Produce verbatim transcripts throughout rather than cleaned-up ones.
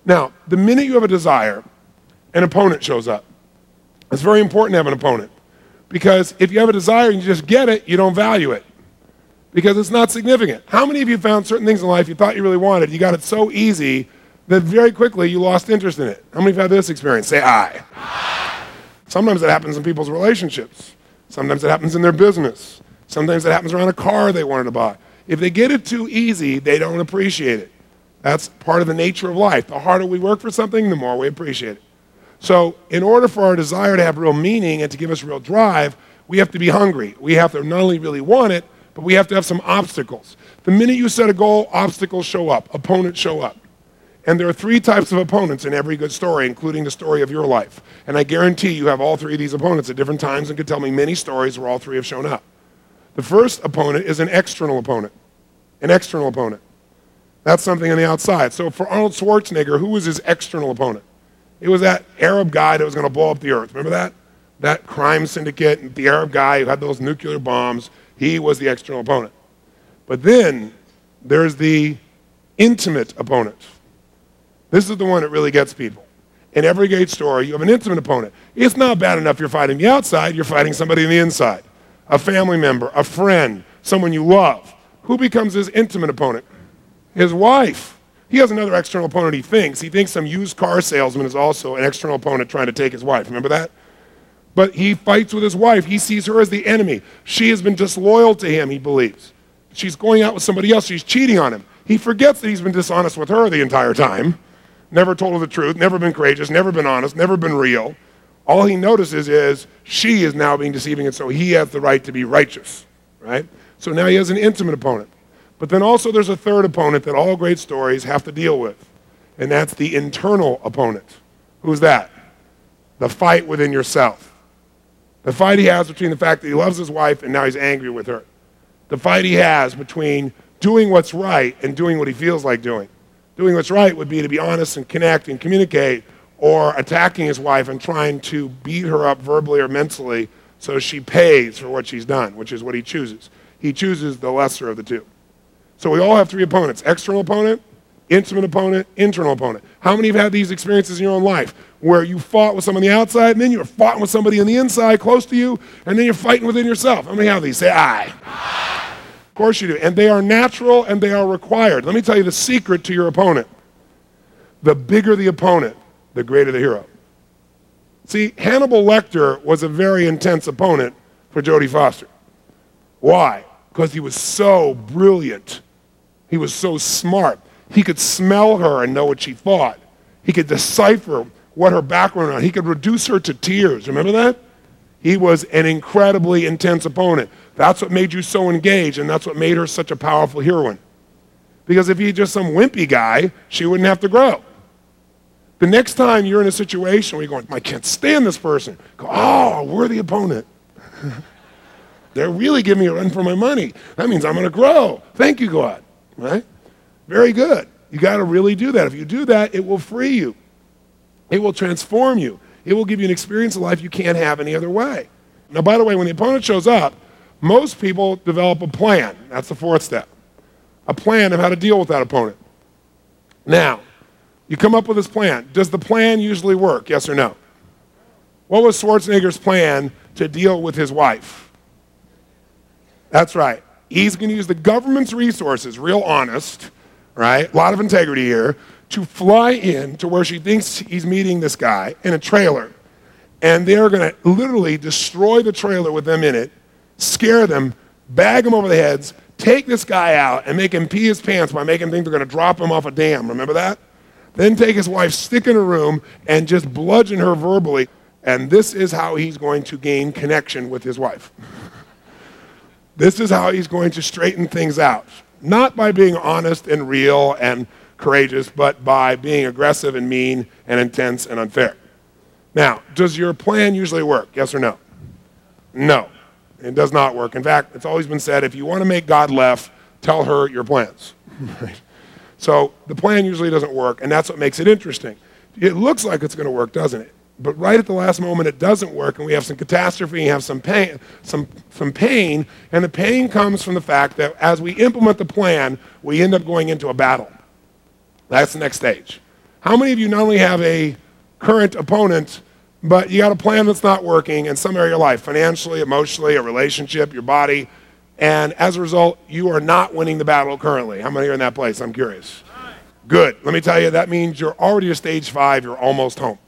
Now, the minute you have a desire, an opponent shows up. It's very important to have an opponent, because if you have a desire and you just get it, you don't value it, because it's not significant. How many of you found certain things in life you thought you really wanted, you got it so easy that very quickly you lost interest in it? How many of you have this experience? Say aye. Aye. Sometimes it happens in people's relationships. Sometimes it happens in their business. Sometimes it happens around a car they wanted to buy. If they get it too easy, they don't appreciate it. That's part of the nature of life. The harder we work for something, the more we appreciate it. So in order for our desire to have real meaning and to give us real drive, we have to be hungry. We have to not only really want it, but we have to have some obstacles. The minute you set a goal, obstacles show up, opponents show up. And there are three types of opponents in every good story, including the story of your life. And I guarantee you have all three of these opponents at different times and could tell me many stories where all three have shown up. The first opponent is an external opponent. An external opponent. That's something on the outside. So for Arnold Schwarzenegger, who was his external opponent? It was that Arab guy that was going to blow up the earth. Remember that? That crime syndicate, the Arab guy who had those nuclear bombs. He was the external opponent. But then there's the intimate opponent. This is the one that really gets people. In every great story, you have an intimate opponent. It's not bad enough you're fighting the outside, you're fighting somebody on the inside. A family member, a friend, someone you love. Who becomes his intimate opponent? His wife. He has another external opponent he thinks. He thinks some used car salesman is also an external opponent trying to take his wife. Remember that? But he fights with his wife. He sees her as the enemy. She has been disloyal to him, he believes. She's going out with somebody else. She's cheating on him. He forgets that he's been dishonest with her the entire time. Never told her the truth, never been courageous, never been honest, never been real. All he notices is she is now being deceiving, and so he has the right to be righteous, right? So now he has an intimate opponent. But then also there's a third opponent that all great stories have to deal with, and that's the internal opponent. Who's that? The fight within yourself. The fight he has between the fact that he loves his wife and now he's angry with her. The fight he has between doing what's right and doing what he feels like doing. Doing what's right would be to be honest and connect and communicate, or attacking his wife and trying to beat her up verbally or mentally so she pays for what she's done, which is what he chooses. He chooses the lesser of the two. So we all have three opponents: external opponent, intimate opponent, internal opponent. How many have had these experiences in your own life where you fought with someone on the outside and then you're fighting with somebody on the inside close to you, and then you're fighting within yourself? How many have these? Say aye. Aye. Of course you do. And they are natural and they are required. Let me tell you the secret to your opponent. The bigger the opponent, the greater the hero. See, Hannibal Lecter was a very intense opponent for Jodie Foster. Why? Because he was so brilliant. He was so smart. He could smell her and know what she thought. He could decipher what her background was. He could reduce her to tears. Remember that? He was an incredibly intense opponent. That's what made you so engaged, and that's what made her such a powerful heroine. Because if he's just some wimpy guy, she wouldn't have to grow. The next time you're in a situation where you're going, I can't stand this person, go, oh, we're the opponent. They're really giving me a run for my money. That means I'm going to grow. Thank you, God. Right? Very good. You got to really do that. If you do that, it will free you. It will transform you. It will give you an experience of life you can't have any other way. Now, by the way, when the opponent shows up, most people develop a plan. That's the fourth step. A plan of how to deal with that opponent. Now, you come up with this plan. Does the plan usually work? Yes or no? What was Schwarzenegger's plan to deal with his wife? That's right. He's going to use the government's resources, real honest, right? A lot of integrity here, to fly in to where she thinks he's meeting this guy in a trailer. And they're going to literally destroy the trailer with them in it, scare them, bag them over the heads, take this guy out and make him pee his pants by making him think they're going to drop him off a dam. Remember that? Then take his wife, stick in a room, and just bludgeon her verbally. And this is how he's going to gain connection with his wife. This is how he's going to straighten things out. Not by being honest and real and courageous, but by being aggressive and mean and intense and unfair. Now, does your plan usually work? Yes or no? No, it does not work. In fact, it's always been said, if you want to make God laugh, tell her your plans. Right? So the plan usually doesn't work, and that's what makes it interesting. It looks like it's going to work, doesn't it? But right at the last moment, it doesn't work, and we have some catastrophe, and have some pain, some, some pain, and the pain comes from the fact that as we implement the plan, we end up going into a battle. That's the next stage. How many of you not only have a current opponent, but you got a plan that's not working in some area of your life, financially, emotionally, a relationship, your body, and as a result, you are not winning the battle currently? How many are in that place? I'm curious. Good. Let me tell you, that means you're already at stage five, you're almost home.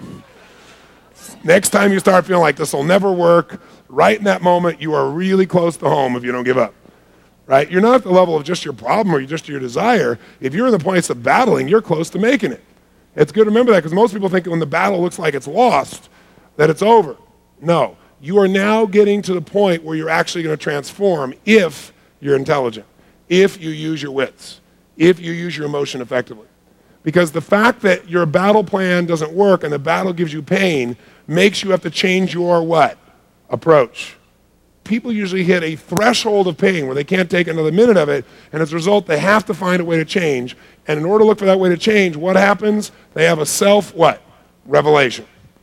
Next time you start feeling like this will never work, right in that moment, you are really close to home if you don't give up. Right? You're not at the level of just your problem or just your desire. If you're in the place of battling, you're close to making it. It's good to remember that because most people think when the battle looks like it's lost, that it's over. No. You are now getting to the point where you're actually going to transform if you're intelligent, if you use your wits, if you use your emotion effectively. Because the fact that your battle plan doesn't work and the battle gives you pain makes you have to change your what? Approach. People usually hit a threshold of pain where they can't take another minute of it, and as a result, they have to find a way to change. And in order to look for that way to change, what happens? They have a self, what? Revelation.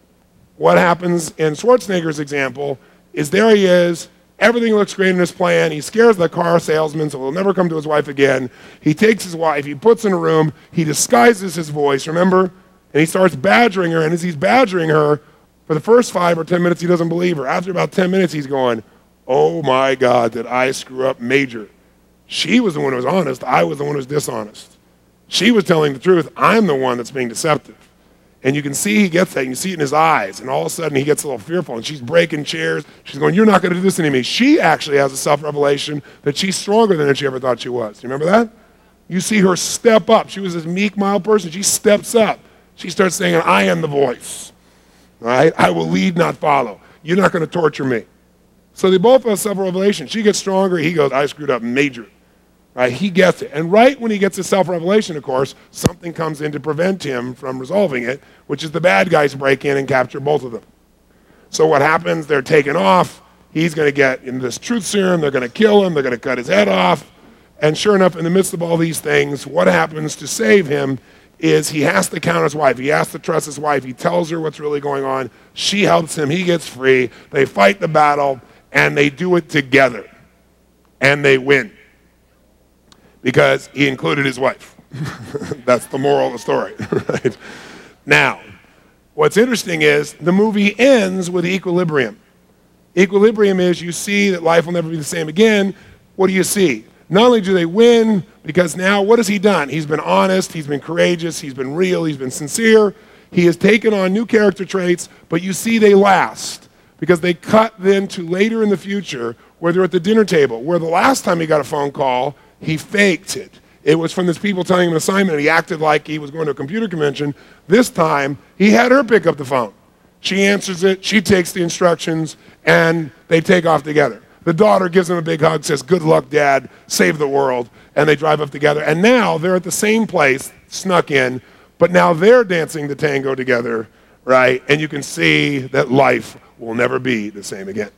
What happens in Schwarzenegger's example is there he is, everything looks great in his plan, he scares the car salesman so he'll never come to his wife again. He takes his wife, he puts in a room, he disguises his voice, remember? And he starts badgering her, and as he's badgering her, for the first five or ten minutes, he doesn't believe her. After about ten minutes, he's going, oh my God, did I screw up major? She was the one who was honest. I was the one who was dishonest. She was telling the truth. I'm the one that's being deceptive. And you can see he gets that. And you see it in his eyes. And all of a sudden, he gets a little fearful. And she's breaking chairs. She's going, you're not going to do this to me. She actually has a self-revelation that she's stronger than she ever thought she was. Do you remember that? You see her step up. She was this meek, mild person. She steps up. She starts saying, I am the voice. All right? I will lead, not follow. You're not going to torture me. So they both have self-revelation. She gets stronger. He goes, I screwed up major. Right? He gets it. And right when he gets his self-revelation, of course, something comes in to prevent him from resolving it, which is the bad guys break in and capture both of them. So what happens? They're taken off. He's going to get in this truth serum. They're going to kill him. They're going to cut his head off. And sure enough, in the midst of all these things, what happens to save him is he has to count his wife. He has to trust his wife. He tells her what's really going on. She helps him. He gets free. They fight the battle. And they do it together. And they win. Because he included his wife. That's the moral of the story. Right? Now, what's interesting is the movie ends with equilibrium. Equilibrium is you see that life will never be the same again. What do you see? Not only do they win, because now what has he done? He's been honest, he's been courageous, he's been real, he's been sincere. He has taken on new character traits, but you see they last. Because they cut then to later in the future where they're at the dinner table, where the last time he got a phone call, he faked it. It was from this people telling him an assignment, and he acted like he was going to a computer convention. This time, he had her pick up the phone. She answers it, she takes the instructions, and they take off together. The daughter gives him a big hug, says, good luck, Dad, save the world, and they drive up together. And now they're at the same place, snuck in, but now they're dancing the tango together, right? And you can see that life will never be the same again.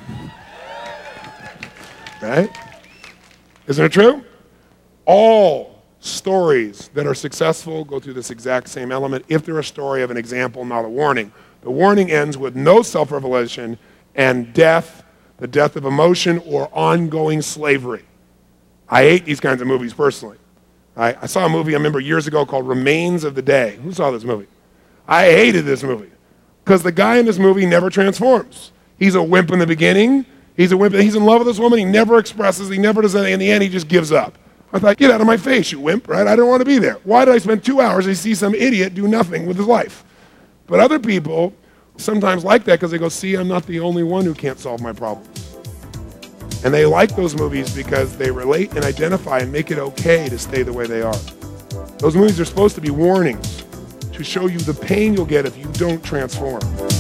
Right? Isn't it true? All stories that are successful go through this exact same element if they're a story of an example, not a warning. The warning ends with no self-revelation and death, the death of emotion or ongoing slavery. I hate these kinds of movies personally. I, I saw a movie I remember years ago called Remains of the Day. Who saw this movie? I hated this movie. Because the guy in this movie never transforms. He's a wimp in the beginning. He's a wimp. He's in love with this woman. He never expresses. He never does anything. In the end, he just gives up. I thought, get out of my face, you wimp, right? I don't want to be there. Why did I spend two hours to see some idiot do nothing with his life? But other people sometimes like that because they go, see, I'm not the only one who can't solve my problems. And they like those movies because they relate and identify and make it okay to stay the way they are. Those movies are supposed to be warnings to show you the pain you'll get if you don't transform.